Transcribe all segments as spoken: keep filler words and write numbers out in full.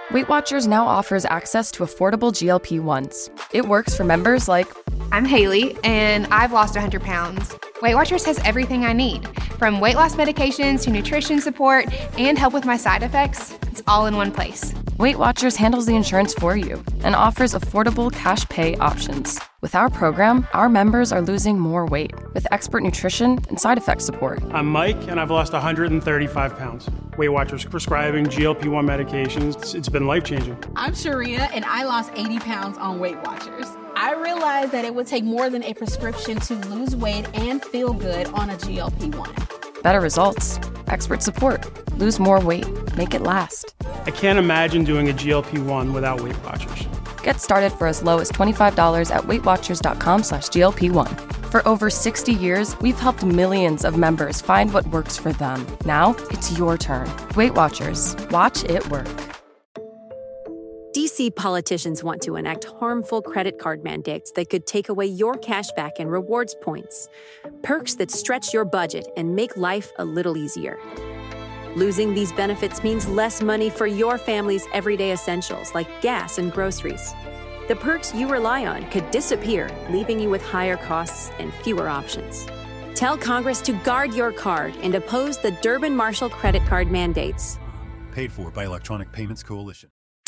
Weight Watchers now offers access to affordable G L P ones. It works for members like... I'm Haley, and I've lost one hundred pounds. Weight Watchers has everything I need, from weight loss medications to nutrition support and help with my side effects. It's all in one place. Weight Watchers handles the insurance for you and offers affordable cash pay options. With our program, our members are losing more weight with expert nutrition and side effect support. I'm Mike, and I've lost one hundred thirty-five pounds. Weight Watchers prescribing G L P one medications. It's, it's been life-changing. I'm Sharia, and I lost eighty pounds on Weight Watchers. I realized that it would take more than a prescription to lose weight and feel good on a G L P one. Better results, expert support, lose more weight, make it last. I can't imagine doing a G L P one without Weight Watchers. Get started for as low as twenty-five dollars at weightwatchers.com slash GLP1. For over sixty years, we've helped millions of members find what works for them. Now, it's your turn. Weight Watchers. Watch it work. D C politicians want to enact harmful credit card mandates that could take away your cash back and rewards points. Perks that stretch your budget and make life a little easier. Losing these benefits means less money for your family's everyday essentials like gas and groceries. The perks you rely on could disappear, leaving you with higher costs and fewer options. Tell Congress to guard your card and oppose the Durbin-Marshall credit card mandates. Paid for by Electronic Payments Coalition.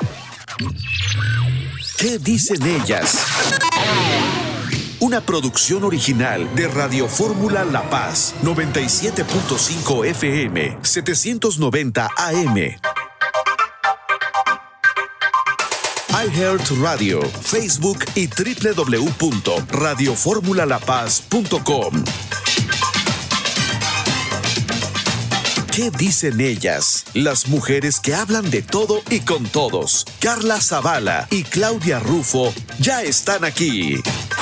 ¿Qué dicen ellas? Una producción original de Radio Fórmula La Paz, noventa y siete punto cinco F M, setecientos noventa A M. iHeartRadio, Facebook y doble u doble u doble u punto radio fórmula la paz punto com. ¿Qué dicen ellas? Las mujeres que hablan de todo y con todos. Carla Zavala y Claudia Rufo ya están aquí.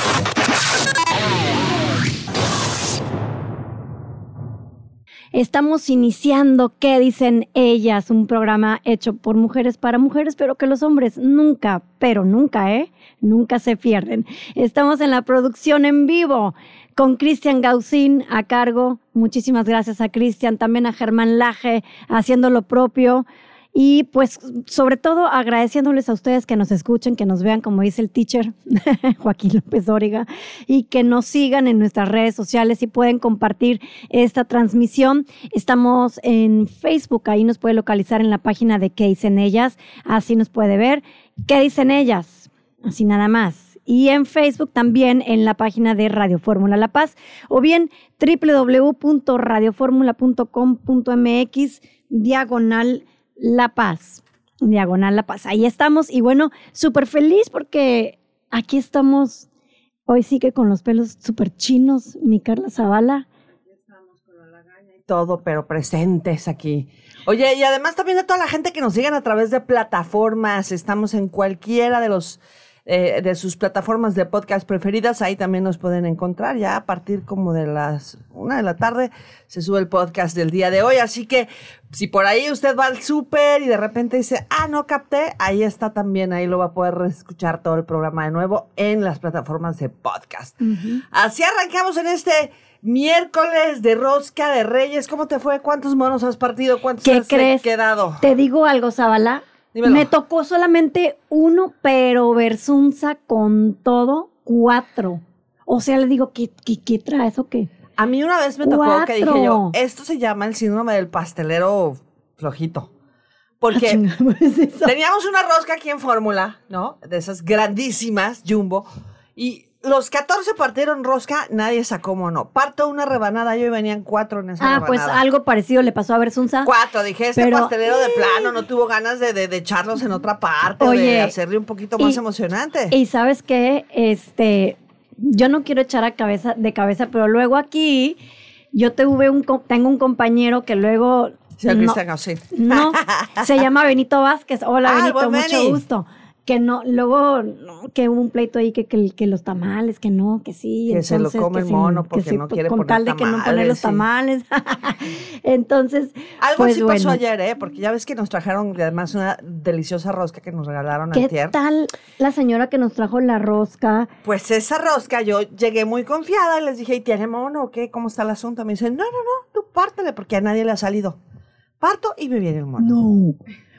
Estamos iniciando ¿Qué dicen ellas? Un programa hecho por mujeres para mujeres, pero que los hombres nunca, pero nunca, ¿eh? Nunca se pierden. Estamos en la producción en vivo con Cristian Gaucín a cargo. Muchísimas gracias a Cristian, también a Germán Laje haciendo lo propio. Y pues sobre todo agradeciéndoles a ustedes que nos escuchen, que nos vean, como dice el teacher Joaquín López Dóriga, y que nos sigan en nuestras redes sociales y pueden compartir esta transmisión. Estamos en Facebook, ahí nos puede localizar en la página de ¿Qué dicen ellas? Así nos puede ver. ¿Qué dicen ellas? Así nada más. Y en Facebook también en la página de Radio Fórmula La Paz o bien doble u doble u doble u punto radio fórmula punto com punto m x diagonal La Paz, diagonal La Paz. Ahí estamos y bueno, súper feliz porque aquí estamos hoy sí que con los pelos súper chinos, mi Carla Zavala. Aquí estamos con la lagaña y todo, pero presentes aquí. Oye, y además también a toda la gente que nos sigan a través de plataformas, estamos en cualquiera de los eh, de sus plataformas de podcast preferidas, ahí también nos pueden encontrar. Ya a partir como de las una de la tarde se sube el podcast del día de hoy, así que si por ahí usted va al súper y de repente dice, ah, no capté, ahí está también, ahí lo va a poder escuchar todo el programa de nuevo en las plataformas de podcast. Uh-huh. Así arrancamos en este miércoles de Rosca de Reyes. ¿Cómo te fue? ¿Cuántos monos has partido? ¿Cuántos ¿Qué has crees? quedado? Te digo algo, Zavala. Dímelo. Me tocó solamente uno, pero Versunza con todo, cuatro. O sea, le digo, ¿qué, qué, qué traes o qué? A mí una vez me tocó Cuatro. que dije yo, esto se llama el síndrome del pastelero flojito. Porque Ah, es eso. teníamos una rosca aquí en Fórmula, ¿no? De esas grandísimas, jumbo. Y los catorce partieron rosca, nadie sacó mono. Parto una rebanada yo y venían cuatro en esa Ah, rebanada. pues algo parecido le pasó a Versunza. Cuatro, dije, este Pero- pastelero de plano no tuvo ganas de, de, de echarlos en otra parte, Oye, de hacerle un poquito más y- emocionante. Y ¿sabes qué? Este, yo no quiero echar a cabeza de cabeza, pero luego aquí yo tuve un co- tengo un compañero que luego Sí, el no, Cristian Gaucín. no, se llama Benito Vázquez. Hola, Ah, Benito, buen mucho Beni. gusto. Que no, luego no, que hubo un pleito ahí que, que, que los tamales, que no, que sí. Que se lo come el sí, mono que porque sí, no quiere con poner tal de que no poner los tamales, sí. tamales. Entonces, Algo pues así bueno. pasó ayer, ¿eh? Porque ya ves que nos trajeron además una deliciosa rosca que nos regalaron ¿Qué antier. tal la señora que nos trajo la rosca? Pues esa rosca, yo llegué muy confiada y les dije, ¿y tiene mono o qué? ¿Cómo está el asunto? Me dicen, no, no, no, tú pártele porque a nadie le ha salido. Parto y me viene el mono. No.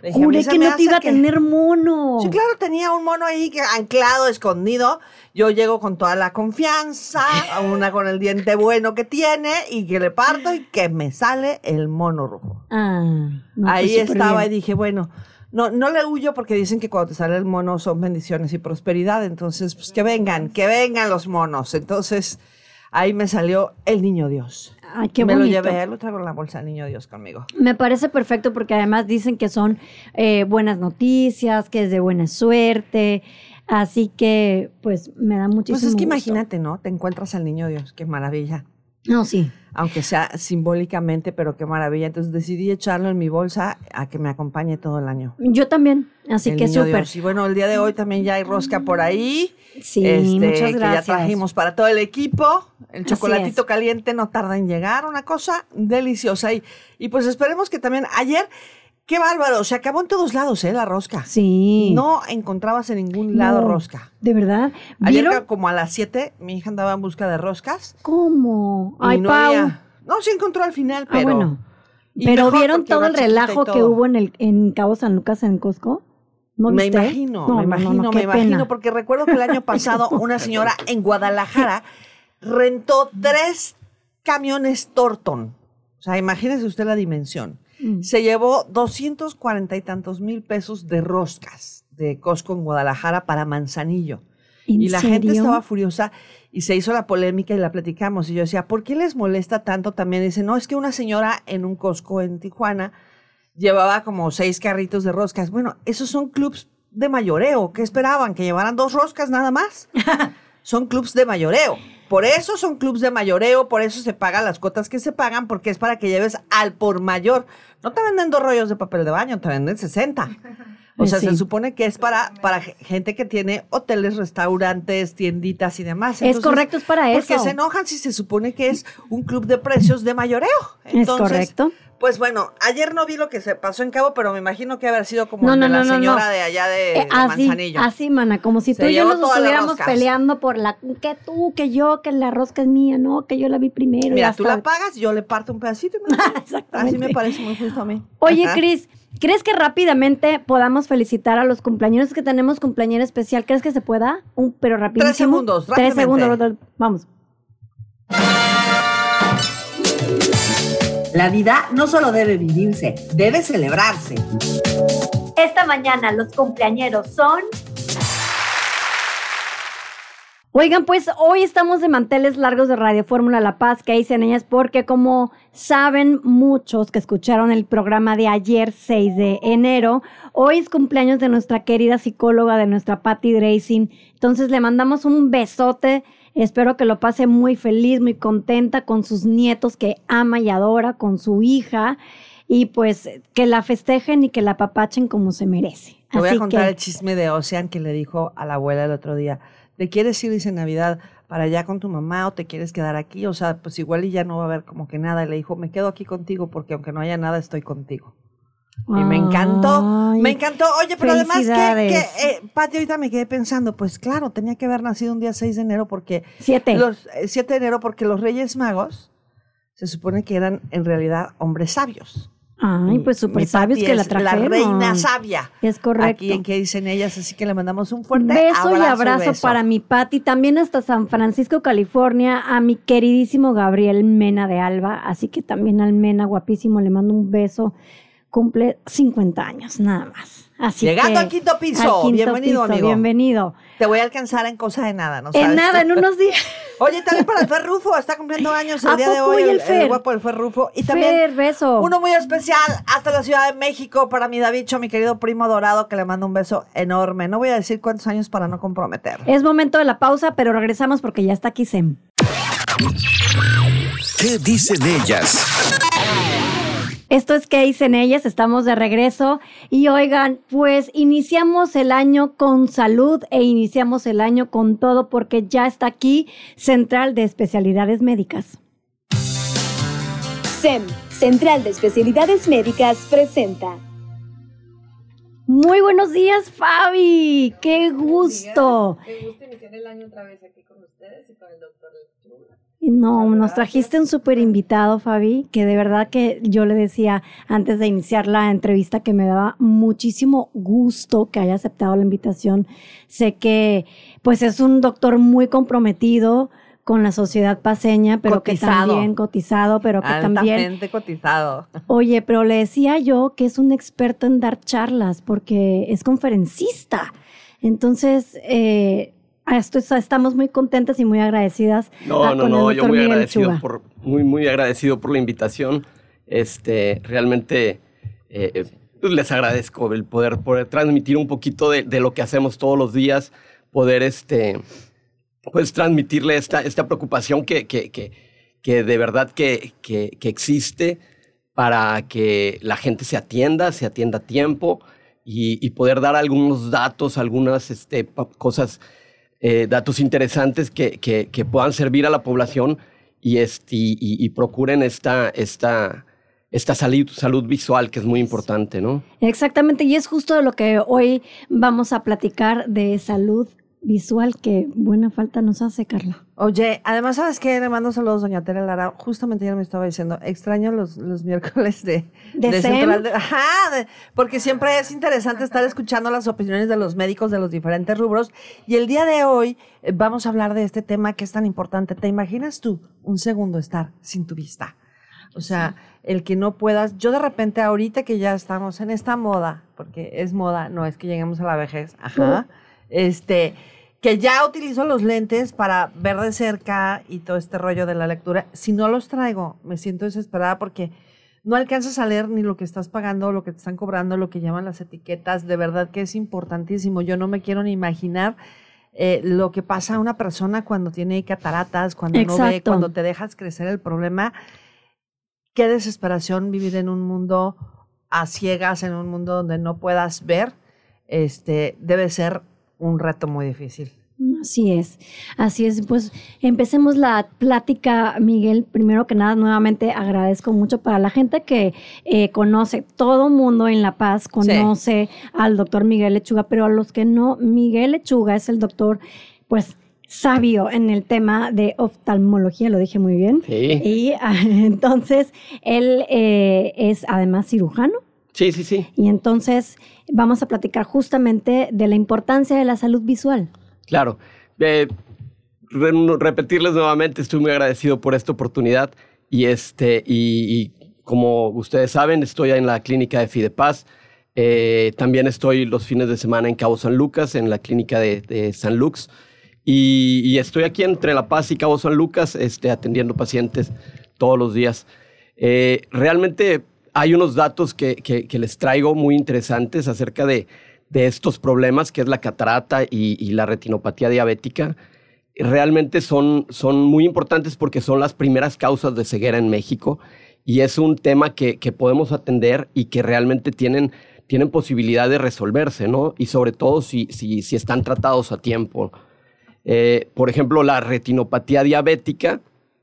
Le dije, a mí Juré se que me no te hace iba a que- tener mono. Sí, claro, tenía un mono ahí que anclado, escondido. Yo llego con toda la confianza, a una con el diente bueno que tiene, y que le parto y que me sale el mono rojo. Ah, no, Ahí pues, súper estaba bien. y dije, bueno, no, no le huyo porque dicen que cuando te sale el mono son bendiciones y prosperidad. Entonces, pues que vengan, que vengan los monos. Entonces, ahí me salió el niño Dios. Ay, qué me bonito. lo llevé, lo traigo en la bolsa del niño Dios conmigo. Me parece perfecto porque además dicen que son eh, buenas noticias, que es de buena suerte. Así que, pues, me da muchísimo Pues es que gusto. imagínate, ¿no? Te encuentras al niño Dios, qué maravilla. No, sí. Aunque sea simbólicamente, pero qué maravilla. Entonces decidí echarlo en mi bolsa a que me acompañe todo el año. Yo también. Así El que niño súper. Dios. Y bueno, el día de hoy también ya hay rosca por ahí. Sí, Este, muchas Que ya gracias. trajimos para todo el equipo. El Así chocolatito es. caliente no tarda en llegar. Una cosa deliciosa. Y, y pues esperemos que también ayer, qué bárbaro, se acabó en todos lados, ¿eh? La rosca. Sí. No encontrabas en ningún lado No, rosca. ¿De verdad? Ayer ¿Vieron? como a las siete, mi hija andaba en busca de roscas. ¿Cómo? Y Ay, no Pau. había. No, sí encontró al final, Ah, pero. bueno. y Pero mejor ¿vieron porque todo iba el chiquita y relajo que todo. hubo en el en Cabo San Lucas en Costco? ¿No Me viste? imagino, No, no, me no, imagino, no, me qué imagino, pena. porque recuerdo que el año pasado una señora en Guadalajara rentó tres camiones Torton. O sea, imagínese usted la dimensión. Mm. Se llevó doscientos cuarenta y tantos mil pesos de roscas de Costco en Guadalajara para Manzanillo. ¿En Y la gente serio? estaba furiosa y se hizo la polémica y la platicamos. Y yo decía, ¿por qué les molesta tanto también? Y dice, no, es que una señora en un Costco en Tijuana llevaba como seis carritos de roscas. Bueno, esos son clubs de mayoreo. ¿Qué esperaban? ¿Que llevaran dos roscas nada más? Son clubs de mayoreo. Por eso son clubs de mayoreo, por eso se pagan las cuotas que se pagan, porque es para que lleves al por mayor. No te venden dos rollos de papel de baño, te venden sesenta. O sea, Sí. se supone que es para, para gente que tiene hoteles, restaurantes, tienditas y demás. Es correcto, es para Porque eso. se enojan si se supone que es un club de precios de mayoreo. Es correcto. Pues bueno, ayer no vi lo que se pasó en Cabo, pero me imagino que haber sido como No, el no, de la no, no, señora no. de allá de, Eh, de así, Manzanillo. así, mana, como si Se tú y yo llevó nos todas las estuviéramos roscas. peleando por la, que tú, que yo, que la rosca es mía, no, que yo la vi primero. y Mira, hasta- tú la pagas, yo le parto un pedacito. Y me lo- Exactamente. Así me parece muy justo a mí. Oye, Ajá. Cris, ¿crees que rápidamente podamos felicitar a los cumpleaños? Es que tenemos cumpleaños especial. ¿Crees que se pueda? Un, pero rapidísimo. Tres segundos, Tres rápidamente. segundos. Vamos. La vida no solo debe vivirse, debe celebrarse. Esta mañana los cumpleañeros son... Oigan, pues hoy estamos de manteles largos de Radio Fórmula La Paz, que dicen ellas, porque como saben muchos que escucharon el programa de ayer, seis de enero, hoy es cumpleaños de nuestra querida psicóloga, de nuestra Patty Dracing. Entonces le mandamos un besote. Espero que lo pase muy feliz, muy contenta con sus nietos que ama y adora, con su hija, y pues que la festejen y que la apapachen como se merece. Te voy Así a contar que- el chisme de Ocean que le dijo a la abuela el otro día. ¿Te quieres ir, dice Navidad, para allá con tu mamá o te quieres quedar aquí? O sea, pues igual y ya no va a haber como que nada. Y le dijo, me quedo aquí contigo porque aunque no haya nada, estoy contigo. Y me encantó, Ay, me encantó. Oye, pero además que, felicidades. que eh, Pati, ahorita me quedé pensando, pues claro, tenía que haber nacido un día seis de enero porque... Siete. Los, eh, siete de enero porque los Reyes Magos se supone que eran en realidad hombres sabios. Ay, pues súper Mi sabios Pati que la es trajeron. La reina sabia. Es correcto. Aquí en que dicen ellas, así que le mandamos un fuerte Beso abrazo. y abrazo beso. para mi Pati, también hasta San Francisco, California, a mi queridísimo Gabriel Mena de Alba, así que también al Mena, guapísimo, le mando un beso. Cumple cincuenta años, nada más. Así Llegando que, al quinto piso. al quinto Bienvenido, piso, amigo. Bienvenido. Te voy a alcanzar en cosa de nada, ¿no sabes? En nada, en unos días. Oye, también para el Fer Rufo, está cumpliendo años el ¿A día de poco hoy, y el el, el Fer? guapo del Fer Rufo. Y también Fer, beso. uno muy especial hasta la Ciudad de México para mi Davicho, mi querido primo dorado, que le mando un beso enorme. No voy a decir cuántos años para no comprometer. Es momento de la pausa, pero regresamos porque ya está aquí Sem. ¿Qué dicen ellas? Esto es ¿Qué dicen ellas? Estamos de regreso y oigan, pues iniciamos el año con salud e iniciamos el año con todo porque ya está aquí Central de Especialidades Médicas. SEM, Central de Especialidades Médicas, presenta. Muy buenos días, Fabi. ¡Qué gusto! Qué gusto iniciar el año otra vez aquí con ustedes y con el doctor Chula. No, nos trajiste un súper invitado, Fabi, que de verdad que yo le decía antes de iniciar la entrevista que me daba muchísimo gusto que haya aceptado la invitación. Sé que pues es un doctor muy comprometido con la sociedad paceña, pero cotizado. que también cotizado, pero que Altamente también... Altamente cotizado. Oye, pero le decía yo que es un experto en dar charlas porque es conferencista. Entonces... Eh, Esto, estamos muy contentas y muy agradecidas. No, a, no, con no, el yo muy Miguel agradecido Lechuga. por, muy, muy agradecido por la invitación. Este, realmente eh, pues les agradezco el poder, poder transmitir un poquito de, de lo que hacemos todos los días, poder este, pues transmitirle esta, esta preocupación que, que, que, que de verdad que, que, que existe para que la gente se atienda, se atienda a tiempo y, y poder dar algunos datos, algunas este, cosas. Eh, datos interesantes que, que, que puedan servir a la población y, este, y, y procuren esta, esta, esta salud, salud visual, que es muy importante, ¿no? Exactamente, y es justo de lo que hoy vamos a platicar, de salud visual, que buena falta nos hace, Carla. Oye, además, ¿sabes qué? Le mando saludos, doña Tere Lara. Justamente ella me estaba diciendo, extraño los, los miércoles de, de, de SEM. Central. De, ajá, de, porque siempre es interesante estar escuchando las opiniones de los médicos de los diferentes rubros. Y el día de hoy eh, vamos a hablar de este tema que es tan importante. ¿Te imaginas tú un segundo estar sin tu vista? O sea, el que no puedas, yo de repente ahorita que ya estamos en esta moda, porque es moda, no es que lleguemos a la vejez, ajá, uh. este... que ya utilizo los lentes para ver de cerca y todo este rollo de la lectura. Si no los traigo, me siento desesperada porque no alcanzas a leer ni lo que estás pagando, lo que te están cobrando, lo que llaman las etiquetas. De verdad que es importantísimo. Yo no me quiero ni imaginar eh, lo que pasa a una persona cuando tiene cataratas, cuando Exacto. no ve, cuando te dejas crecer el problema. Qué desesperación vivir en un mundo a ciegas, en un mundo donde no puedas ver. Este, debe ser un reto muy difícil. Así es, así es. Pues empecemos la plática, Miguel. Primero que nada, nuevamente agradezco mucho para la gente que eh, conoce, todo mundo en La Paz conoce sí. al doctor Miguel Lechuga, pero a los que no, Miguel Lechuga es el doctor, pues, sabio en el tema de oftalmología, lo dije muy bien. Sí. Y entonces, él eh, es además cirujano. Sí, sí, sí. Y entonces vamos a platicar justamente de la importancia de la salud visual. Claro. Eh, re repetirles nuevamente, estoy muy agradecido por esta oportunidad y, este, y, y como ustedes saben, estoy en la clínica de Fidepaz. Eh, también estoy los fines de semana en Cabo San Lucas, en la clínica de, de San Lux. Y, y estoy aquí entre La Paz y Cabo San Lucas este, atendiendo pacientes todos los días. Eh, realmente... Hay unos datos que, que, que les traigo muy interesantes acerca de, de estos problemas, que es la catarata y, y la retinopatía diabética. Realmente son, son muy importantes porque son las primeras causas de ceguera en México y es un tema que, que podemos atender y que realmente tienen, tienen posibilidad de resolverse, ¿no? Y sobre todo si, si, si están tratados a tiempo. Eh, por ejemplo, la retinopatía diabética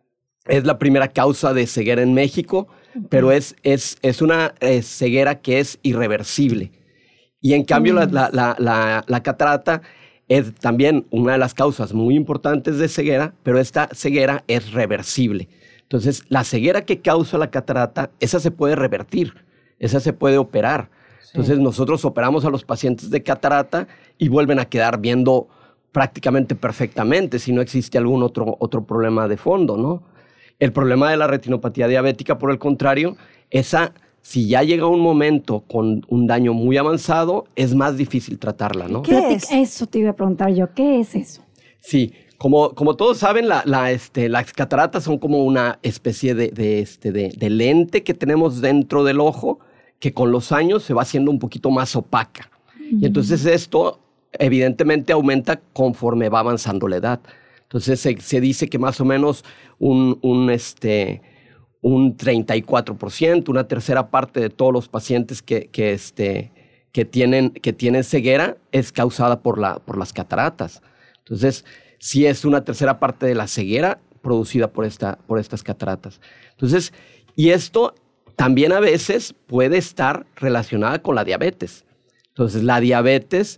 es la primera causa de ceguera en México, pero es, es, es una es ceguera que es irreversible. Y en cambio, mm. la, la, la, la, la catarata es también una de las causas muy importantes de ceguera, pero esta ceguera es reversible. Entonces, la ceguera que causa la catarata, esa se puede revertir, esa se puede operar. Sí. Entonces, nosotros operamos a los pacientes de catarata y vuelven a quedar viendo prácticamente perfectamente si no existe algún otro, otro problema de fondo, ¿no? El problema de la retinopatía diabética, por el contrario, esa, si ya llega un momento con un daño muy avanzado, es más difícil tratarla, ¿no? ¿Qué es? Eso te iba a preguntar yo, ¿qué es eso? Sí, como, como todos saben, la, la, este, las cataratas son como una especie de, de, este, de, de lente que tenemos dentro del ojo, que con los años se va haciendo un poquito más opaca. Mm. Y entonces esto, evidentemente, aumenta conforme va avanzando la edad. Entonces se, se dice que más o menos un, un, este, un treinta y cuatro por ciento, una tercera parte de todos los pacientes que, que, este, que, tienen, que tienen ceguera es causada por, la, por las cataratas. Entonces, sí es una tercera parte de la ceguera producida por, esta, por estas cataratas. Entonces, y esto también a veces puede estar relacionada con la diabetes. Entonces, la diabetes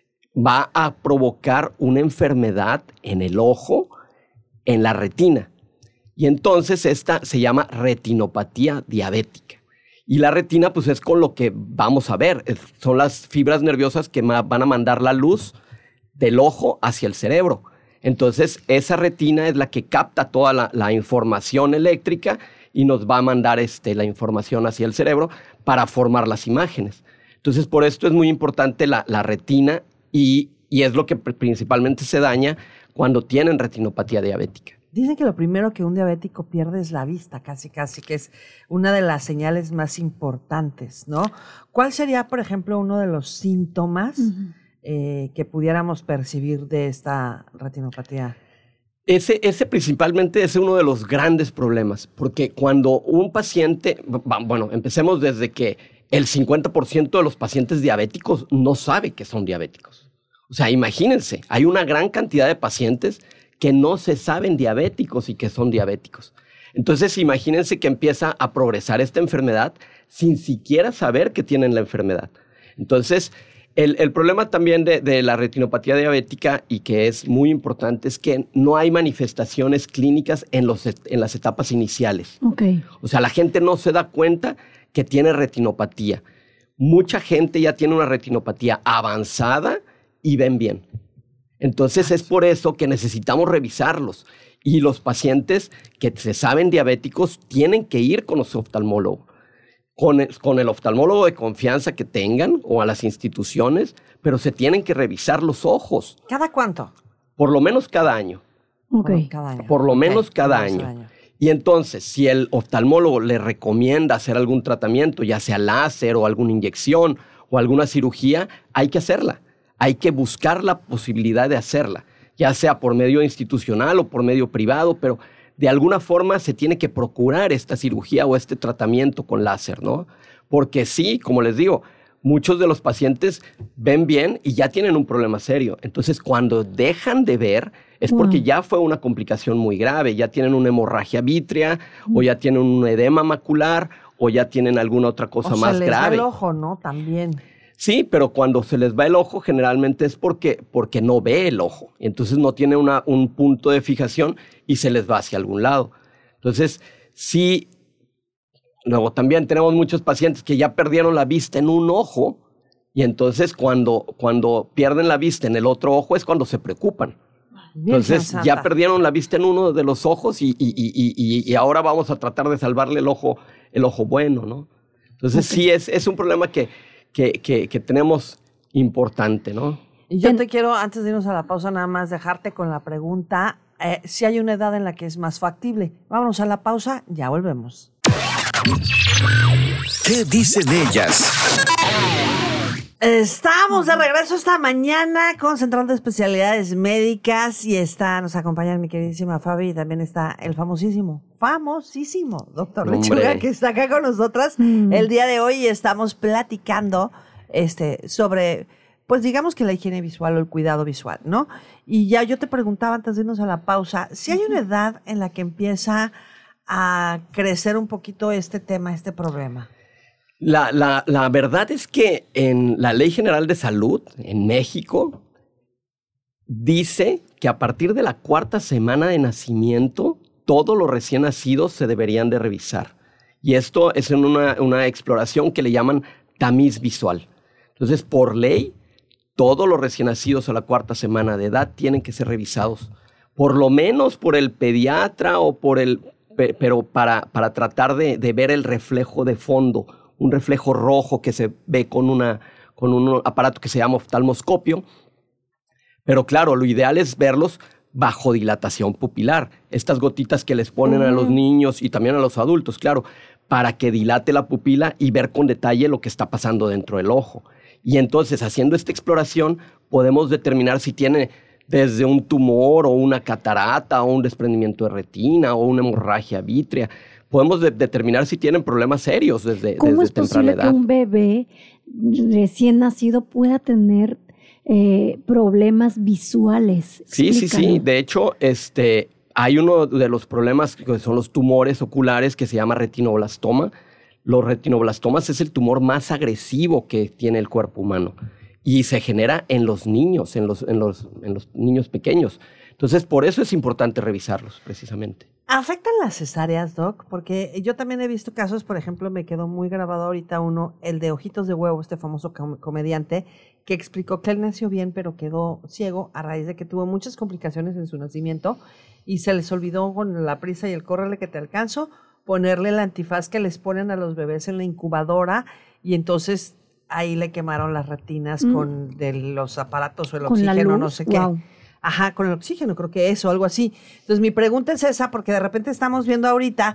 va a provocar una enfermedad en el ojo, en la retina. Y entonces esta se llama retinopatía diabética. Y la retina, pues es con lo que vamos a ver. Es, son las fibras nerviosas que ma- van a mandar la luz del ojo hacia el cerebro. Entonces, esa retina es la que capta toda la, la información eléctrica y nos va a mandar este, la información hacia el cerebro para formar las imágenes. Entonces, por esto es muy importante la, la retina y, y es lo que pr- principalmente se daña cuando tienen retinopatía diabética. Dicen que lo primero que un diabético pierde es la vista, casi, casi, que es una de las señales más importantes, ¿no? ¿Cuál sería, por ejemplo, uno de los síntomas uh-huh. eh, que pudiéramos percibir de esta retinopatía? Ese, ese principalmente es uno de los grandes problemas, porque cuando un paciente, bueno, empecemos desde que el cincuenta por ciento de los pacientes diabéticos no sabe que son diabéticos. O sea, imagínense, hay una gran cantidad de pacientes que no se saben diabéticos y que son diabéticos. Entonces, imagínense que empieza a progresar esta enfermedad sin siquiera saber que tienen la enfermedad. Entonces, el, el problema también de, de la retinopatía diabética, y que es muy importante, es que no hay manifestaciones clínicas en, los, en las etapas iniciales. Okay. O sea, la gente no se da cuenta que tiene retinopatía. Mucha gente ya tiene una retinopatía avanzada y ven bien. Entonces es por eso que necesitamos revisarlos y los pacientes que se saben diabéticos tienen que ir con su oftalmólogo, con el, con el oftalmólogo de confianza que tengan o a las instituciones, pero se tienen que revisar los ojos. ¿Cada cuánto? Por lo menos cada año. Okay. Cada año. Por lo okay. menos cada año. año. Y entonces, si el oftalmólogo le recomienda hacer algún tratamiento, ya sea láser o alguna inyección o alguna cirugía, hay que hacerla. Hay que buscar la posibilidad de hacerla, ya sea por medio institucional o por medio privado, pero de alguna forma se tiene que procurar esta cirugía o este tratamiento con láser, ¿no? Porque sí, como les digo, muchos de los pacientes ven bien y ya tienen un problema serio. Entonces, cuando dejan de ver, es porque wow. ya fue una complicación muy grave, ya tienen una hemorragia vítrea, mm. o ya tienen un edema macular, o ya tienen alguna otra cosa o más se les grave. Va el ojo, ¿no? También. Sí, pero cuando se les va el ojo, generalmente es porque, porque no ve el ojo. Entonces no tiene una, un punto de fijación y se les va hacia algún lado. Entonces, sí, luego también tenemos muchos pacientes que ya perdieron la vista en un ojo y entonces cuando, cuando pierden la vista en el otro ojo es cuando se preocupan. Entonces ya perdieron la vista en uno de los ojos y, y, y, y, y ahora vamos a tratar de salvarle el ojo, el ojo bueno, ¿no? Entonces okay. sí, es, es un problema que... Que, que, que tenemos importante, ¿no? Y yo te quiero, antes de irnos a la pausa, nada más dejarte con la pregunta, eh, si hay una edad en la que es más factible. Vámonos a la pausa, ya volvemos. ¿Qué dicen ellas? Estamos de regreso esta mañana con Central de Especialidades Médicas y está, nos acompaña mi queridísima Fabi y también está el famosísimo, famosísimo doctor Lechuga que está acá con nosotras mm. el día de hoy y estamos platicando este, sobre, pues digamos que la higiene visual o el cuidado visual, ¿no? Y ya yo te preguntaba antes de irnos a la pausa, si hay una edad en la que empieza a crecer un poquito este tema, este problema. La, la, la verdad es que en la Ley General de Salud en México dice que a partir de la cuarta semana de nacimiento todos los recién nacidos se deberían de revisar. Y esto es en una, una exploración que le llaman tamiz visual. Entonces, por ley, todos los recién nacidos a la cuarta semana de edad tienen que ser revisados, por lo menos por el pediatra o por el... pero para, para tratar de, de ver el reflejo de fondo, un reflejo rojo que se ve con, una, con un aparato que se llama oftalmoscopio. Pero claro, lo ideal es verlos bajo dilatación pupilar. Estas gotitas que les ponen uh-huh. a los niños y también a los adultos, claro, para que dilate la pupila y ver con detalle lo que está pasando dentro del ojo. Y entonces, haciendo esta exploración, podemos determinar si tiene desde un tumor o una catarata o un desprendimiento de retina o una hemorragia vítrea. Podemos de- determinar si tienen problemas serios desde, ¿Cómo desde es temprana posible edad. que un bebé recién nacido pueda tener eh, problemas visuales? Sí, sí, Explícalo. sí. De hecho, este, hay uno de los problemas que son los tumores oculares que se llama retinoblastoma. Los retinoblastomas es el tumor más agresivo que tiene el cuerpo humano y se genera en los niños, en los, en los, en los niños pequeños. Entonces, por eso es importante revisarlos, precisamente. ¿Afectan las cesáreas, Doc? Porque yo también he visto casos, por ejemplo, me quedó muy grabado ahorita uno, el de Ojitos de Huevo, este famoso com- comediante, que explicó que él nació bien, pero quedó ciego a raíz de que tuvo muchas complicaciones en su nacimiento y se les olvidó con la prisa y el córrele que te alcanzo, ponerle el antifaz que les ponen a los bebés en la incubadora y entonces ahí le quemaron las retinas mm. con de los aparatos o el ¿Con oxígeno, no sé wow. qué. Ajá, con el oxígeno, creo que eso, algo así. Entonces, mi pregunta es esa, porque de repente estamos viendo ahorita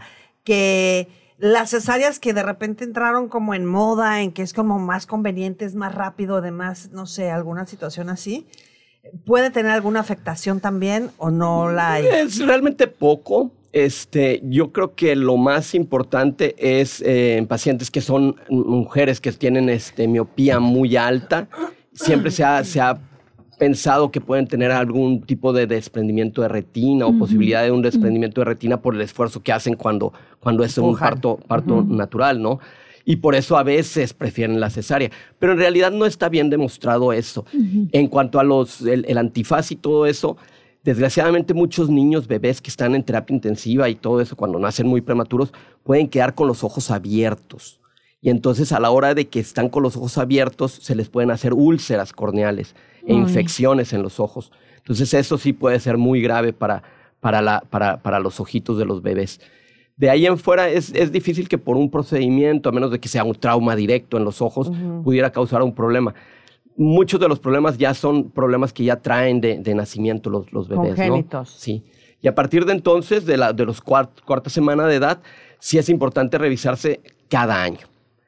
que las cesáreas que de repente entraron como en moda, en que es como más conveniente, es más rápido, además, no sé, alguna situación así, ¿puede tener alguna afectación también o no la hay? Es realmente poco. Este, yo creo que lo más importante es eh, en pacientes que son mujeres que tienen este, miopía muy alta, siempre se ha, se ha pensado que pueden tener algún tipo de desprendimiento de retina o uh-huh. posibilidad de un desprendimiento uh-huh. de retina por el esfuerzo que hacen cuando, cuando es un parto, parto uh-huh. natural, ¿no? Y por eso a veces prefieren la cesárea. Pero en realidad no está bien demostrado eso. Uh-huh. En cuanto a los, el, el antifaz y todo eso, desgraciadamente muchos niños, bebés que están en terapia intensiva y todo eso, cuando nacen muy prematuros, pueden quedar con los ojos abiertos. Y entonces a la hora de que están con los ojos abiertos, se les pueden hacer úlceras corneales e Ay. infecciones en los ojos. Entonces eso sí puede ser muy grave para, para, la, para, para los ojitos de los bebés. De ahí en fuera es, es difícil que por un procedimiento, a menos de que sea un trauma directo en los ojos, uh-huh. pudiera causar un problema. Muchos de los problemas ya son problemas que ya traen de, de nacimiento los, los bebés, congénitos. ¿no? Sí. Y a partir de entonces, de, la, de los cuart, cuarta semana de edad, sí es importante revisarse cada año.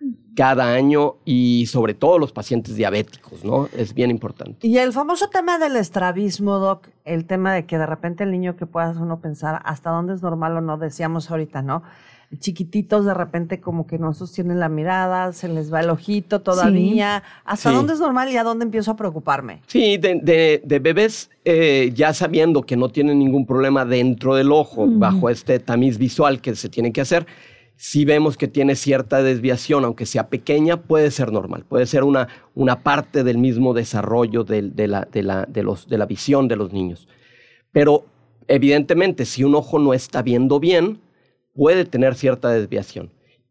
Cada año y sobre todo los pacientes diabéticos, ¿no? Es bien importante. Y el famoso tema del estrabismo, Doc, el tema de que de repente el niño que puedas uno pensar hasta dónde es normal o no, decíamos ahorita, ¿no? Chiquititos de repente como que no sostienen la mirada, se les va el ojito todavía. Sí. ¿Hasta sí. dónde es normal y a dónde empiezo a preocuparme? Sí, de, de, de bebés eh, ya sabiendo que no tienen ningún problema dentro del ojo, mm. bajo este tamiz visual que se tiene que hacer, si vemos que tiene cierta desviación, aunque sea pequeña, puede ser normal. Puede ser una, una parte del mismo desarrollo de, de, la, de, la, de, los, de la visión de los niños. Pero evidentemente, si un ojo no está viendo bien, puede tener cierta desviación.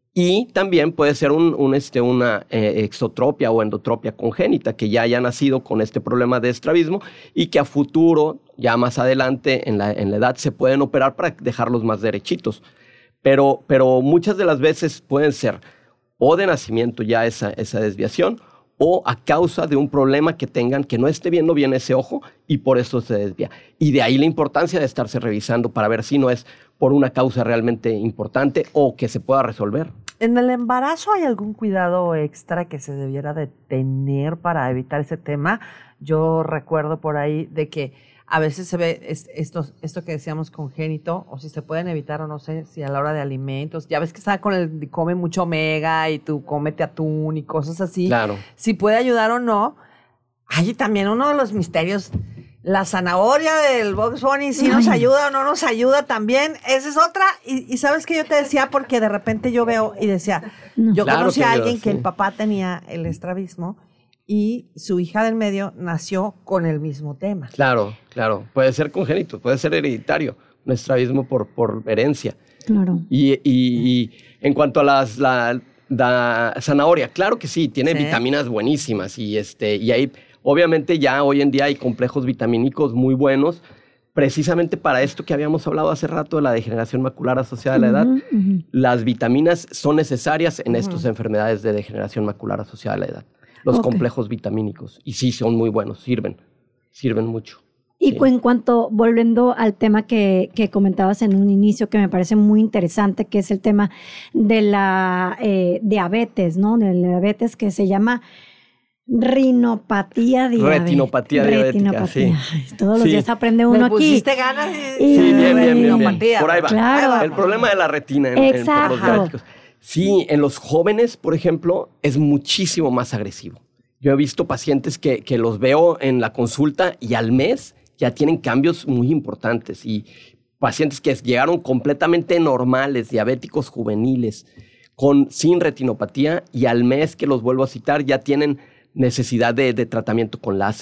Y también puede ser un, un, este, una eh, exotropia o endotropia congénita, que ya haya nacido con este problema de estrabismo y que a futuro, ya más adelante en la, en la edad, se pueden operar para dejarlos más derechitos. Pero, pero muchas de las veces pueden ser o de nacimiento ya esa, esa desviación o a causa de un problema que tengan que no esté viendo bien ese ojo y por eso se desvía. Y de ahí la importancia de estarse revisando para ver si no es por una causa realmente importante o que se pueda resolver. ¿En el embarazo hay algún cuidado extra que se debiera de tener para evitar ese tema? Yo recuerdo por ahí de que a veces se ve esto, esto que decíamos congénito, o si se pueden evitar o no sé, si a la hora de alimentos, ya ves que está con el, come mucho omega y tú cómete atún y cosas así. Claro. Si puede ayudar o no. Hay también uno de los misterios, la zanahoria del Bugs Bunny, si nos ayuda o no nos ayuda también, esa es otra. Y, y sabes que yo te decía, porque de repente yo veo y decía, no. yo claro conocí a alguien ayuda, que sí. el papá tenía el estrabismo, y su hija del medio nació con el mismo tema. Claro, claro. Puede ser congénito, puede ser hereditario, un estrabismo por, por herencia. Claro. Y, y, y en cuanto a las, la, la zanahoria, claro que sí, tiene ¿Sí? vitaminas buenísimas. Y, este, y hay, obviamente ya hoy en día hay complejos vitamínicos muy buenos, precisamente para esto que habíamos hablado hace rato de la degeneración macular asociada a la edad. Uh-huh, uh-huh. Las vitaminas son necesarias en uh-huh. estas enfermedades de degeneración macular asociada a la edad. Los okay. complejos vitamínicos. Y sí, son muy buenos, sirven, sirven mucho. Y sí. en cuanto, volviendo al tema que, que comentabas en un inicio, que me parece muy interesante, que es el tema de la eh, diabetes, ¿no? De la diabetes que se llama rinopatía diabética. Retinopatía diabética, sí. Todos los sí. días aprende uno aquí. ¿Pusiste ganas? De... Y, sí, bien, bien, bien, bien. Por ahí va. Claro. El problema de la retina en, en por los diabéticos. Sí, en los jóvenes, por ejemplo, es muchísimo más agresivo. Yo he visto pacientes que, que los veo en la consulta y al mes ya tienen cambios muy importantes. Y pacientes que llegaron completamente normales, diabéticos juveniles, con, sin retinopatía, y al mes que los vuelvo a citar ya tienen necesidad de, de tratamiento con láser.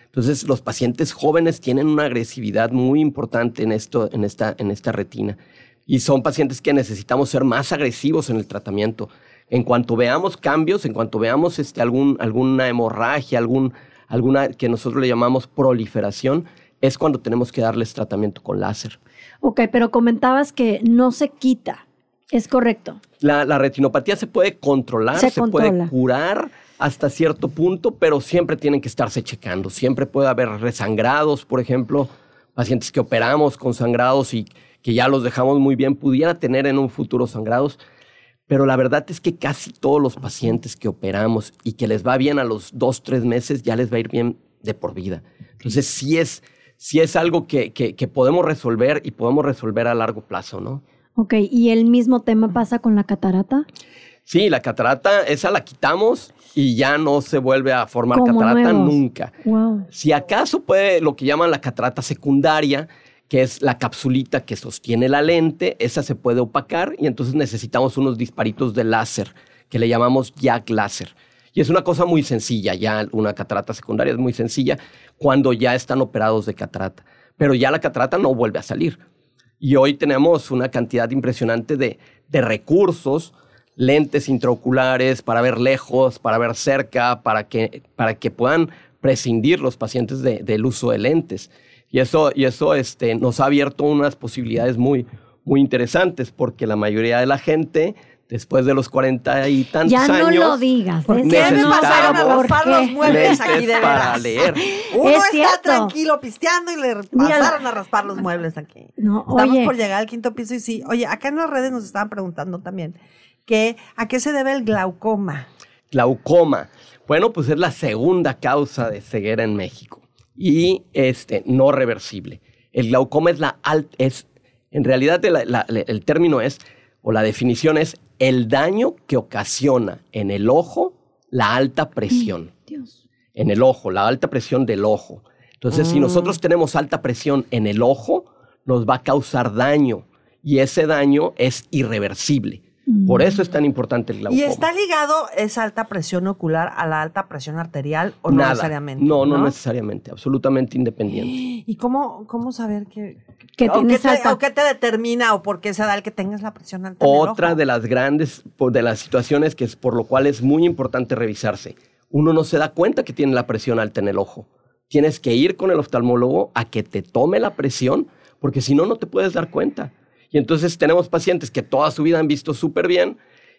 Entonces, los pacientes jóvenes tienen una agresividad muy importante en, esto, en, esta, en esta retina. Y son pacientes que necesitamos ser más agresivos en el tratamiento. En cuanto veamos cambios, en cuanto veamos este, algún, alguna hemorragia, algún, alguna que nosotros le llamamos proliferación, es cuando tenemos que darles tratamiento con láser. Ok, pero comentabas que no se quita. ¿Es correcto? La, la retinopatía se puede controlar, se, se puede curar hasta cierto punto, pero siempre tienen que estarse checando. Siempre puede haber resangrados, por ejemplo, pacientes que operamos con sangrados y que ya los dejamos muy bien, pudiera tener en un futuro sangrados. Pero la verdad es que casi todos los pacientes que operamos y que les va bien a los dos, tres meses, ya les va a ir bien de por vida. Entonces, sí es, sí es algo que, que, que podemos resolver y podemos resolver a largo plazo, ¿no? Ok, ¿y el mismo tema pasa con la catarata? Sí, la catarata, esa la quitamos y ya no se vuelve a formar catarata nuevos. Nunca. Wow. Si acaso puede lo que llaman la catarata secundaria, que es la capsulita que sostiene la lente, esa se puede opacar y entonces necesitamos unos disparitos de láser, que le llamamos Jack láser. Y es una cosa muy sencilla, ya una catarata secundaria es muy sencilla cuando ya están operados de catarata. Pero ya la catarata no vuelve a salir. Y hoy tenemos una cantidad impresionante de, de recursos, lentes intraoculares para ver lejos, para ver cerca, para que, para que puedan prescindir los pacientes de, del uso de lentes. Y eso, y eso este, nos ha abierto unas posibilidades muy, muy interesantes, porque la mayoría de la gente, después de los cuarenta y tantos ya años... Ya no lo digas. ¿Por qué me pasaron a raspar los muebles aquí de para veras? leer. Uno Es está cierto. tranquilo pisteando y le Mira, pasaron a raspar los muebles aquí. No, Estamos oye. por llegar al quinto piso y sí. Oye, acá en las redes nos estaban preguntando también que ¿a qué se debe el glaucoma? Glaucoma. Bueno, pues es la segunda causa de ceguera en México. Y este, no reversible. El glaucoma es la alta, es, en realidad la, la, el término es, o la definición es, el daño que ocasiona en el ojo la alta presión. Dios. En el ojo, la alta presión del ojo. Entonces, mm. si nosotros tenemos alta presión en el ojo, nos va a causar daño. Y ese daño es irreversible. Por eso es tan importante el glaucoma. ¿Y está ligado esa alta presión ocular a la alta presión arterial o Nada. no necesariamente? No, no, no necesariamente, absolutamente independiente. ¿Y cómo, cómo saber que, que o, tienes qué te, alta... o qué te determina o por qué se da el que tengas la presión alta? Otra de las grandes, de las situaciones que es por lo cual es muy importante revisarse. Uno no se da cuenta que tiene la presión alta en el ojo. Tienes que ir con el oftalmólogo a que te tome la presión, porque si no, no te puedes dar cuenta. Y entonces tenemos pacientes que toda su vida han visto súper bien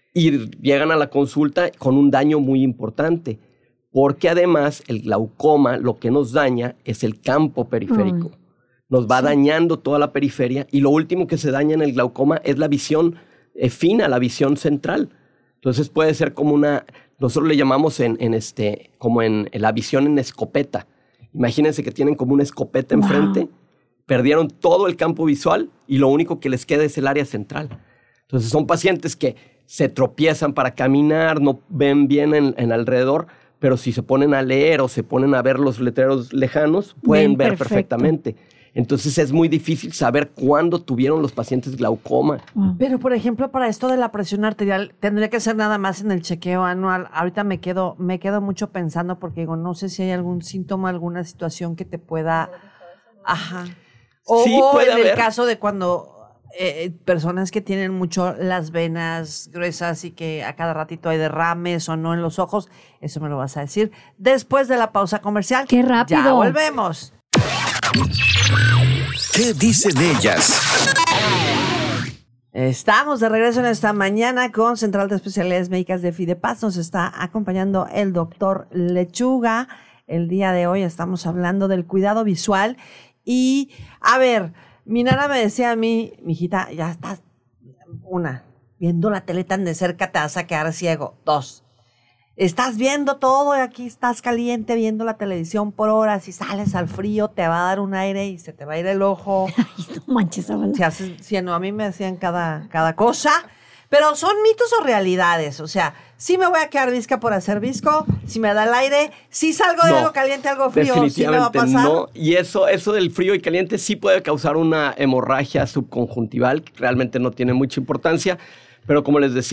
y llegan a la consulta con un daño muy importante, porque además el glaucoma lo que nos daña es el campo periférico. Mm. Nos va sí. dañando toda la periferia y lo último que se daña en el glaucoma es la visión eh, fina, la visión central. Entonces puede ser como una, nosotros le llamamos en, en este, como en, en la visión en escopeta. Imagínense que tienen como una escopeta wow. enfrente. Perdieron todo el campo visual y lo único que les queda es el área central. Entonces son pacientes que se tropiezan para caminar, no ven bien en, en alrededor, pero si se ponen a leer o se ponen a ver los letreros lejanos, pueden bien, ver perfecto. perfectamente. Entonces es muy difícil saber cuándo tuvieron los pacientes glaucoma. Wow. Pero, por ejemplo, para esto de la presión arterial, tendría que ser nada más en el chequeo anual. Ahorita me quedo, me quedo mucho pensando porque digo, no sé si hay algún síntoma, alguna situación que te pueda... Ajá. O, sí, o en haber. el caso de cuando eh, personas que tienen mucho las venas gruesas y que a cada ratito hay derrames o no en los ojos, eso me lo vas a decir después de la pausa comercial. ¡Qué rápido! Ya volvemos. ¿Qué dicen ellas? Estamos de regreso en esta mañana con Central de Especialidades Médicas de Fidepaz. Nos está acompañando el doctor Lechuga. El día de hoy estamos hablando del cuidado visual. Y, a ver, mi nana me decía a mí, mijita, ya estás, una, viendo la tele tan de cerca te vas a quedar ciego. Dos, estás viendo todo y aquí estás caliente viendo la televisión por horas y sales al frío, te va a dar un aire y se te va a ir el ojo. Ay, no manches, abuela. Si haces, si no, a mí me decían cada, cada cosa. Pero son mitos o realidades, o sea, sí me voy a quedar visca por hacer visco, si me da el aire, si salgo de no, algo caliente, algo frío, sí me va a pasar. No, y eso, eso del frío y caliente sí puede causar una hemorragia subconjuntival, que realmente no tiene mucha importancia, pero como les decía,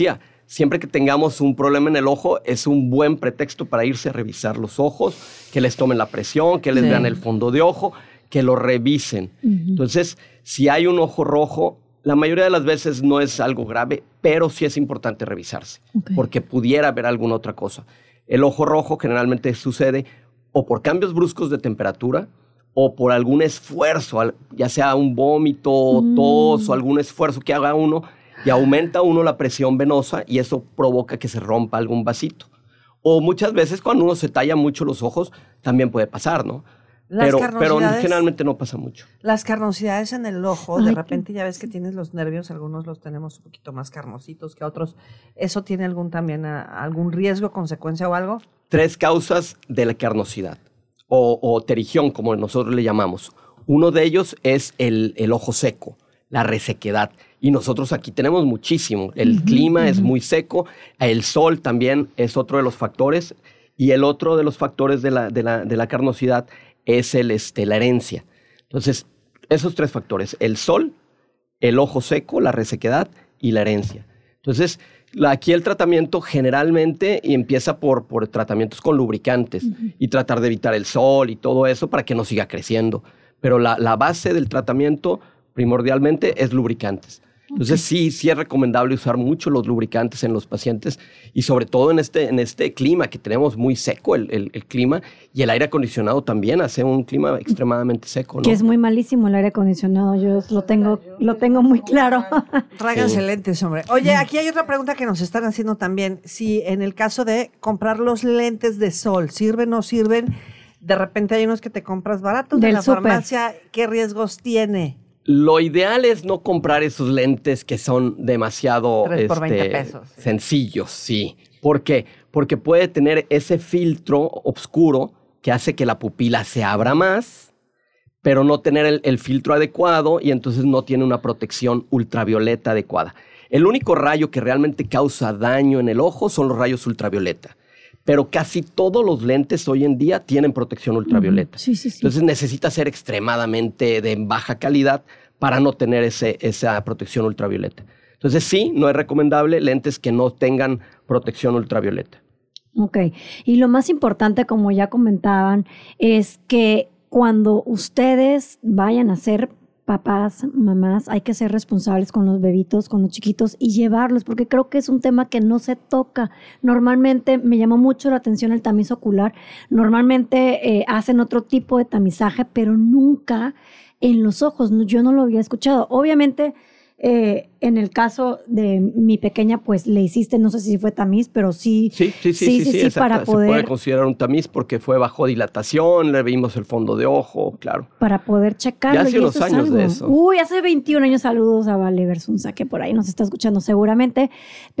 siempre que tengamos un problema en el ojo, es un buen pretexto para irse a revisar los ojos, que les tomen la presión, que les Sí. vean el fondo de ojo, que lo revisen. Ujú. Entonces, si hay un ojo rojo, la mayoría de las veces no es algo grave, pero sí es importante revisarse, Ok. porque pudiera haber alguna otra cosa. El ojo rojo generalmente sucede o por cambios bruscos de temperatura o por algún esfuerzo, al- ya sea un vómito, Mm. tos o algún esfuerzo que haga uno y aumenta uno la presión venosa y eso provoca que se rompa algún vasito. O muchas veces cuando uno se talla mucho los ojos, también puede pasar, ¿no? Las Pero, pero carnosidades- generalmente no pasa mucho. Las carnosidades en el ojo, Ay, de qué- repente ya ves que tienes los nervios, algunos los tenemos un poquito más carnositos que otros. ¿Eso tiene algún también a- algún riesgo, consecuencia o algo? Tres causas de la carnosidad o, o terigión, como nosotros le llamamos. Uno de ellos es el, el ojo seco, la resequedad. Y nosotros aquí tenemos muchísimo. El Ujú, clima es ujú. muy seco, el sol también es otro de los factores. Y el otro de los factores de la, de la, de la carnosidad es el, este, la herencia. Entonces, esos tres factores, el sol, el ojo seco, la resequedad y la herencia. Entonces, la- aquí el tratamiento generalmente y empieza por, por tratamientos con lubricantes y tratar de evitar el sol y todo eso para que no siga creciendo. Pero la, la base del tratamiento primordialmente es lubricantes. Entonces sí, sí es recomendable usar mucho los lubricantes en los pacientes y sobre todo en este, en este clima que tenemos muy seco el, el- el clima y el aire acondicionado también hace un clima extremadamente seco, ¿no? Que es muy malísimo el aire acondicionado, yo lo tengo, lo tengo muy claro. Tráiganse Sí. lentes, hombre. Oye, aquí hay otra pregunta que nos están haciendo también. Si en el caso de comprar los lentes de sol, ¿sirven o no sirven? De repente hay unos que te compras baratos de Del la súper. farmacia. ¿Qué riesgos tiene? Lo ideal es no comprar esos lentes que son demasiado Tres por veinte este, pesos. sencillos, sí. ¿Por qué? Porque puede tener ese filtro oscuro que hace que la pupila se abra más, pero no tener el, el filtro adecuado y entonces no tiene una protección ultravioleta adecuada. El único rayo que realmente causa daño en el ojo son los rayos ultravioleta. Pero casi todos los lentes hoy en día tienen protección ultravioleta. Sí, sí, sí. Entonces necesita ser extremadamente de baja calidad para no tener ese, esa protección ultravioleta. Entonces sí, no es recomendable lentes que no tengan protección ultravioleta. Ok, y lo más importante, como ya comentaban, es que cuando ustedes vayan a ser papás, mamás, hay que ser responsables con los bebitos, con los chiquitos y llevarlos, porque creo que es un tema que no se toca. Normalmente me llamó mucho la atención el tamiz ocular. Normalmente eh, hacen otro tipo de tamizaje, pero nunca en los ojos. No, yo no lo había escuchado. Obviamente, eh, en el caso de mi pequeña, pues le hiciste, no sé si fue tamiz, pero sí, Sí, sí, sí, sí, sí, exacto. para Se puede poder, considerar un tamiz porque fue bajo dilatación, le vimos el fondo de ojo, claro. para poder checarlo. Ya hace y unos eso es años algo. de eso. Uy, hace veintiún años. Saludos a Vale Versunza, que por ahí nos está escuchando seguramente,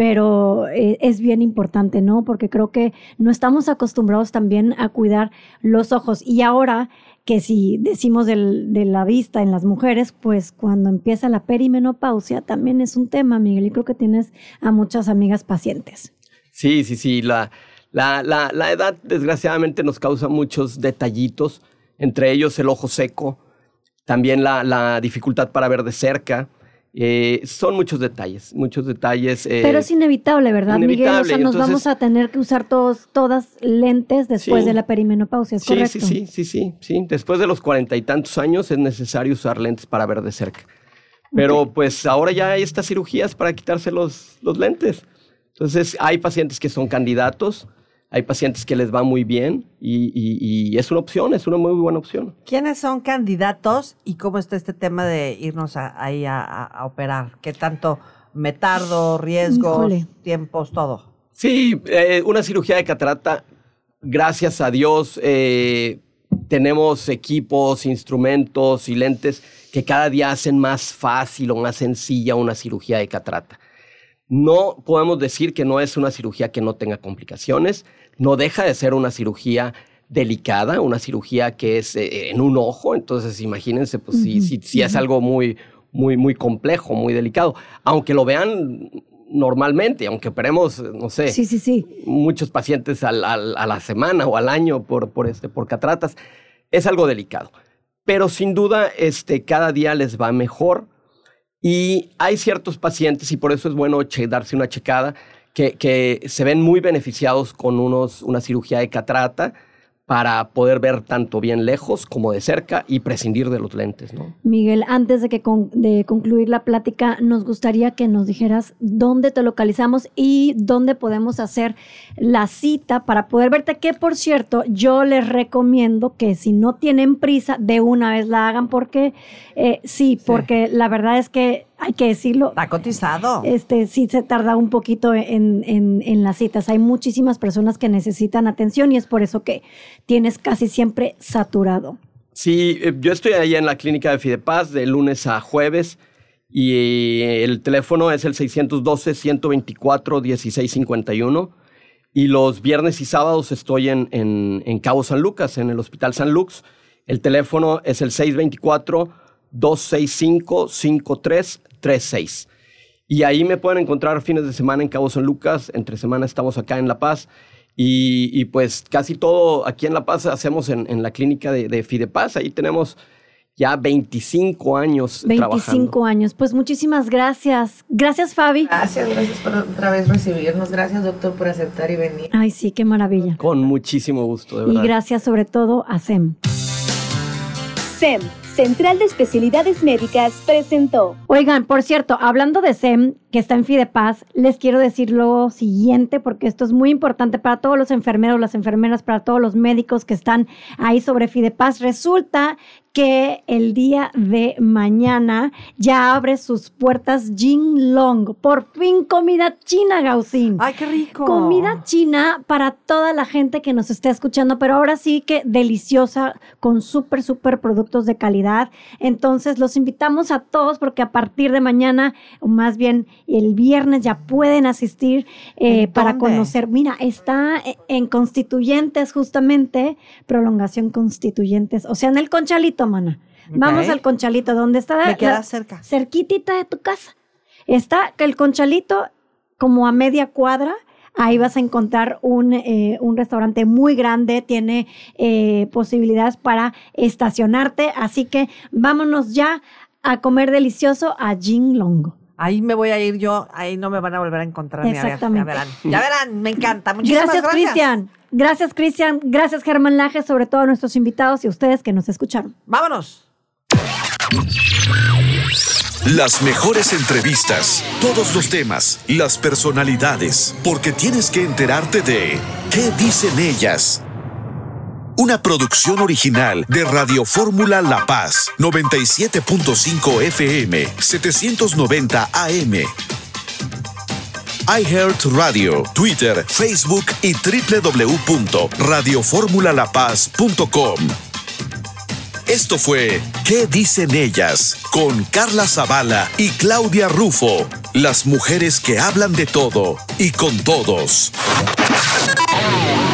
pero eh, es bien importante, ¿no? Porque creo que no estamos acostumbrados también a cuidar los ojos. Y ahora que si decimos del- de la vista en las mujeres, pues cuando empieza la perimenopausia también es un tema, Miguel, y creo que tienes a muchas amigas pacientes. Sí, sí, sí. La, la, la, la edad, desgraciadamente, nos causa muchos detallitos, entre ellos el ojo seco, también la, la dificultad para ver de cerca. Eh, son muchos detalles, muchos detalles. eh, Pero es inevitable, ¿verdad, Miguel? O inevitable, sea, nos entonces- vamos a tener que usar todos, todas lentes después Sí. de la perimenopausia, ¿es sí, correcto? sí, sí, sí, sí, sí. Después de los cuarenta y tantos años es necesario usar lentes para ver de cerca. Pero pues ahora ya hay estas cirugías para quitarse los, los lentes. Entonces hay pacientes que son candidatos, hay pacientes que les va muy bien y, y- y es una opción, es una muy buena opción. ¿Quiénes son candidatos y cómo está este tema de irnos a- ahí a, a- a operar? ¿Qué tanto me tardo, riesgos, Híjole. tiempos, todo? Sí, eh, una cirugía de catarata, gracias a Dios, eh, tenemos equipos, instrumentos y lentes que cada día hacen más fácil o más sencilla una cirugía de catarata. No podemos decir que no es una cirugía que no tenga complicaciones, no deja de ser una cirugía delicada, una cirugía que es eh, en un ojo, entonces imagínense, pues sí, sí, sí es algo muy, muy, muy complejo, muy delicado, aunque lo vean normalmente, aunque operemos, no sé, Sí, sí, sí. muchos pacientes al- al- a la semana o al año por, por, este, por cataratas, es algo delicado. Pero sin duda, este, cada día les va mejor y hay ciertos pacientes, y por eso es bueno che- darse una checada, que, que se ven muy beneficiados con unos, una cirugía de catarata para poder ver tanto bien lejos como de cerca y prescindir de los lentes, ¿no? Miguel, antes de, que con, de concluir la plática, nos gustaría que nos dijeras dónde te localizamos y dónde podemos hacer la cita para poder verte, que por cierto, yo les recomiendo que si no tienen prisa, de una vez la hagan, porque eh, sí, sí, porque la verdad es que hay que decirlo. Está cotizado. Este, sí se tarda un poquito en, en, en las citas. Hay muchísimas personas que necesitan atención y es por eso que tienes casi siempre saturado. Sí, yo estoy ahí en la clínica de Fidepaz de lunes a jueves y el teléfono es el seis uno dos, uno dos cuatro, uno seis cinco uno y los viernes y sábados estoy en, en, en Cabo San Lucas, en el Hospital San Lux. El teléfono es el seis dos cuatro, dos seis cinco, cinco tres tres seis. Y ahí me pueden encontrar fines de semana en Cabo San Lucas, entre semana estamos acá en La Paz. Y, y pues casi todo aquí en La Paz hacemos en, en la clínica de, de Fidepaz. Ahí tenemos ya veinticinco años trabajando. veinticinco años. Pues muchísimas gracias. Gracias, Fabi. Gracias, gracias por otra vez recibirnos. Gracias, doctor, por aceptar y venir. Ay, sí, qué maravilla. Con muchísimo gusto, de verdad. Y gracias sobre todo a S E M. S E M, Central de Especialidades Médicas, presentó. Oigan, por cierto, hablando de S E M, que está en Fidepaz, les quiero decir lo siguiente, porque esto es muy importante para todos los enfermeros, las enfermeras, para todos los médicos que están ahí sobre Fidepaz. Resulta que el día de mañana ya abre sus puertas Jin Long. Por fin comida china, Gausin. ¡Ay, qué rico! Comida china para toda la gente que nos esté escuchando, pero ahora sí que deliciosa, con súper, súper productos de calidad. Entonces, los invitamos a todos porque a partir de mañana, o más bien el viernes, ya pueden asistir eh, para conocer. Mira, está en Constituyentes, justamente, prolongación Constituyentes, o sea, en el Conchalito, mana. Okay. Vamos al Conchalito, donde está. Me queda la, cerca. Cerquitita de tu casa. Está el Conchalito como a media cuadra. Ahí vas a encontrar un, eh, un restaurante muy grande, tiene eh, posibilidades para estacionarte. Así que vámonos ya a comer delicioso a Jin Long. Ahí me voy a ir yo, ahí no me van a volver a encontrar. Exactamente. Ni a ver, ya verán, ya verán, me encanta. Muchísimas gracias. Gracias, Cristian. Gracias, Cristian. Gracias, Germán Laje, sobre todo a nuestros invitados y a ustedes que nos escucharon. ¡Vámonos! Las mejores entrevistas, todos los temas, las personalidades, porque tienes que enterarte de ¿qué dicen ellas? Una producción original de Radio Fórmula La Paz, noventa y siete punto cinco F M, setecientos noventa A M. iHeartRadio, Twitter, Facebook y doble u doble u doble u punto radio fórmula la paz punto com. Esto fue ¿Qué dicen ellas? Con Carla Zavala y Claudia Rufo. Las mujeres que hablan de todo y con todos.